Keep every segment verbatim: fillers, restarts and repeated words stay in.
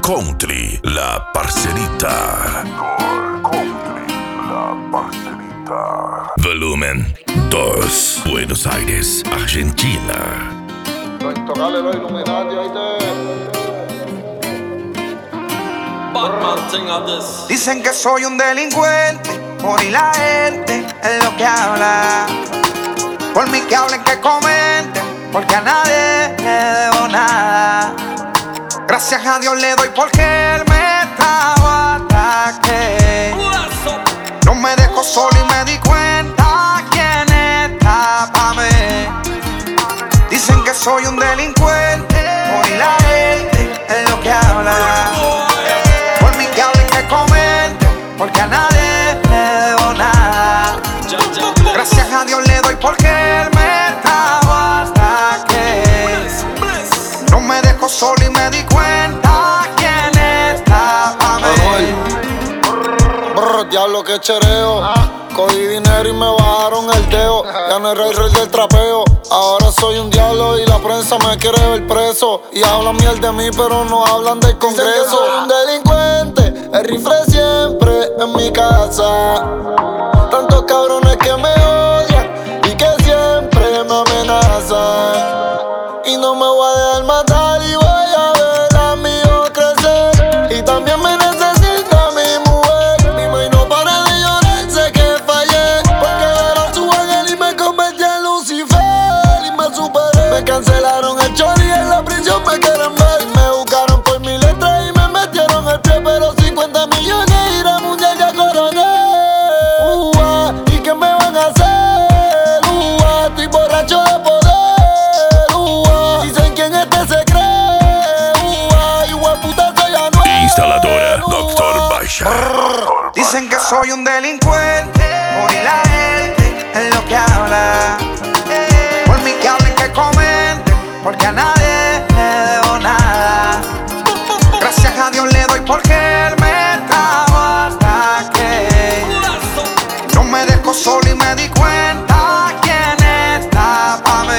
Country, la parcerita. Country, la parcerita. Volumen dos, Buenos Aires, Argentina. Los intocables, los Illuminati, ahí te... Dicen que soy un delincuente, por y la gente es lo que habla. Por mí que hablen, que comenten, porque a nadie le debo nada. Gracias a Dios le doy porque él me estaba ataque. No me dejó solo y me di cuenta quién está pa' mí. Dicen que soy un delincuente, por y la gente es lo que habla. Por mí que hablen, que comenten, porque a nadie le debo nada. Gracias a Dios le doy porque él me estaba hasta que no me dejó solo y me di cuenta quién está pa' mí. Brr, diablo que chereo. Cogí dinero y me bajaron el dedo. Ya no era el rey del trapeo. Ahora soy un diablo y la prensa me quiere ver preso. Y hablan miel de mí pero no hablan del Congreso. Soy un delincuente, el rifle siempre en mi casa. Tantos cabrones que me odian y que siempre me amenazan. Y no me voy a dejar matar y voy a ver a mi hijo crecer. Y también me necesita mi mujer. Mi mãe no para de llorar, sé que fallé. Porque era su ángel y me convertí en Lucifer. Y me superé. Me cancelaron el chori y en la prisión me quieren ver. Y me buscaron por mi letra y me metieron el pie. Pero cincuenta millones y la mundial ya coroné. Ua, ¿y qué me van a hacer? Ua, estoy borracho de poder. Instaladora doctor Bashar. Dicen que soy un delincuente, por y la gente es lo que habla. Por mí que hablen, que comenten, porque a nadie le debo nada. Gracias a Dios le doy porque él me estaba hasta que no me dejó solo y me di cuenta quién está pa' mí.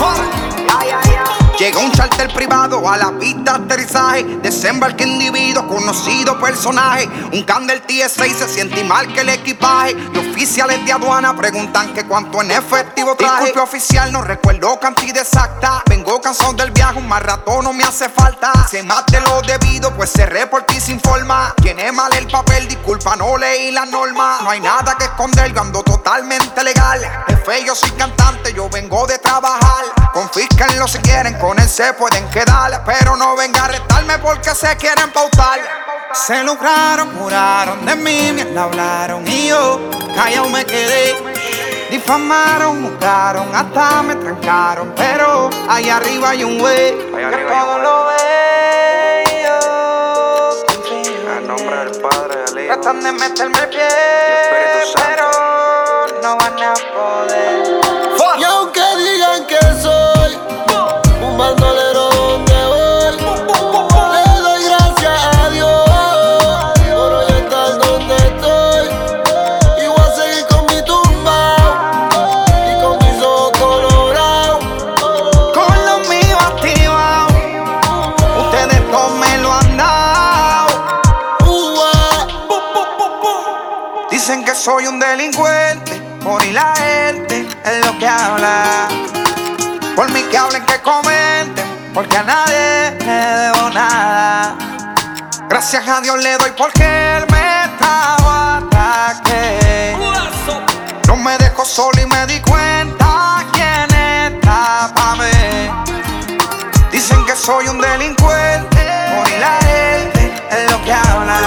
Llegó un charter privado a la pista de aterrizaje. Desembarque individuo, conocido personaje. Un can del T S A y se siente mal que el equipaje. Los oficiales de aduana preguntan que cuánto en efectivo traje. Disculpe oficial, no recuerdo cantidad exacta. Vengo cansado del viaje, un más rato no me hace falta. Si más de lo debido, pues cerré por ti sin forma. Tiene mal el papel, disculpa, no leí la norma. No hay nada que esconder, yo ando totalmente legal. Jefe, yo soy cantante, yo vengo de trabajar. Confísquenlo si quieren, con él se pueden quedar. Pero no venga a retarme porque se quieren pautar. Se lucraron, juraron de mí, me hablaron y yo callado me quedé. Difamaron, buscaron, hasta me trancaron. Pero ahí arriba hay un güey que todo lo ve y yo confío. En nombre del Padre, del Hijo, tratan de meterme el pie, pero no van a poder. Y aunque digan que soy un bandolero donde voy, le doy gracias a Dios por hoy estar donde estoy. Y voy a seguir con mi tumba y con mis ojos colorados, Con los míos activados, ustedes no me lo han dado. Ua. Dicen que soy un delincuente, por y la gente es lo que habla. Por mí que hablen, que comenten, porque a nadie le debo nada. Gracias a Dios le doy porque él me estaba hasta que no me dejó solo y me di cuenta quién está pa' mí. Dicen que soy un delincuente, por y la gente es lo que habla.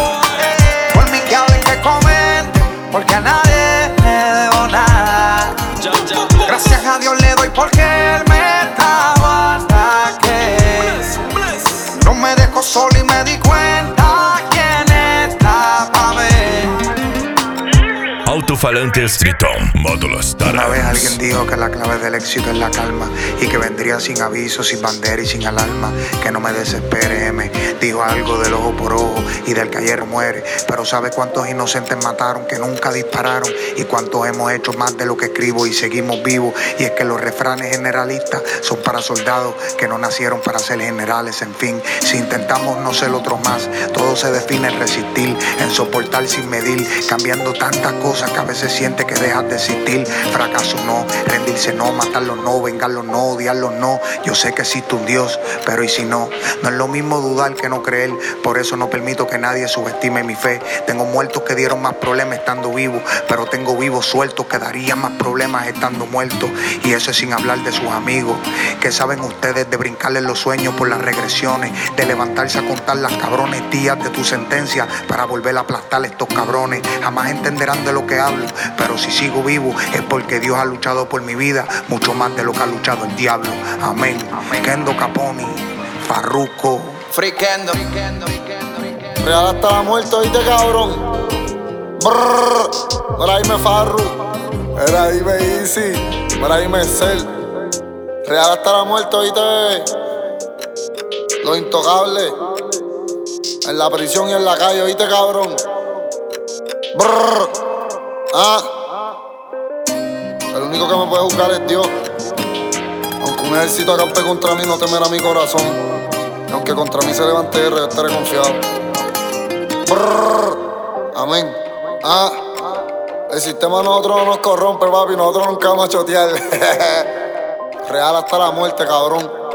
Por mí que hablen, que comenten, porque a nadie le debo nada. Gracias a Dios le doy porque él me estaba hasta que no me dejó solo y me di cuenta quién está pa' mí. Alto altofalantes Tritón, módulos Una vez Tarans. alguien dijo que la clave del éxito es la calma y que vendría sin aviso, sin bandera y sin alarma. Que no me desespere, M. Dijo algo del ojo por ojo y del que ayer muere. Pero ¿sabe cuántos inocentes mataron que nunca dispararon? Y cuántos hemos hecho más de lo que escribo y seguimos vivos. Y es que los refranes generalistas son para soldados que no nacieron para ser generales. En fin, si intentamos no ser otros más, todo se define en resistir, en soportar sin medir, cambiando tantas cosas que a veces siente que dejas de existir. Fracaso no, rendirse no, matarlo no, vengarlo no, odiarlo no. Yo sé que existe un Dios, pero ¿y si no? No es lo mismo dudar que no creer. Por eso no permito que nadie subestime mi fe. Tengo muertos que dieron más problemas estando vivos, pero tengo vivos sueltos que darían más problemas estando muertos. Y eso es sin hablar de sus amigos. ¿Qué saben ustedes de brincarles los sueños por las regresiones? De levantarse a contar las cabrones días de tu sentencia para volver a aplastar estos cabrones. Jamás entenderán de lo que hablo, pero si sigo vivo es porque Dios ha luchado por mi vida mucho más de lo que ha luchado el diablo. Amén. Kendo Caponi, Farruko. Friquendo. Real hasta la muerte, oíste, cabrón. Brrr. Mira, dime Farru. Mira, dime Easy. Mira, dime Cell. Real hasta la muerte, oíste. Los intocables. En la prisión y en la calle, oíste, cabrón. Brrr. Ah. El único que me puede juzgar es Dios. Aunque un ejército acampe contra mí, no temerá mi corazón. Y aunque contra mí se levante guerra, yo estaré confiado. Brrr. Amén. Ah. El sistema a nosotros no nos corrompe, papi. Nosotros nunca vamos a chotear. Real hasta la muerte, cabrón.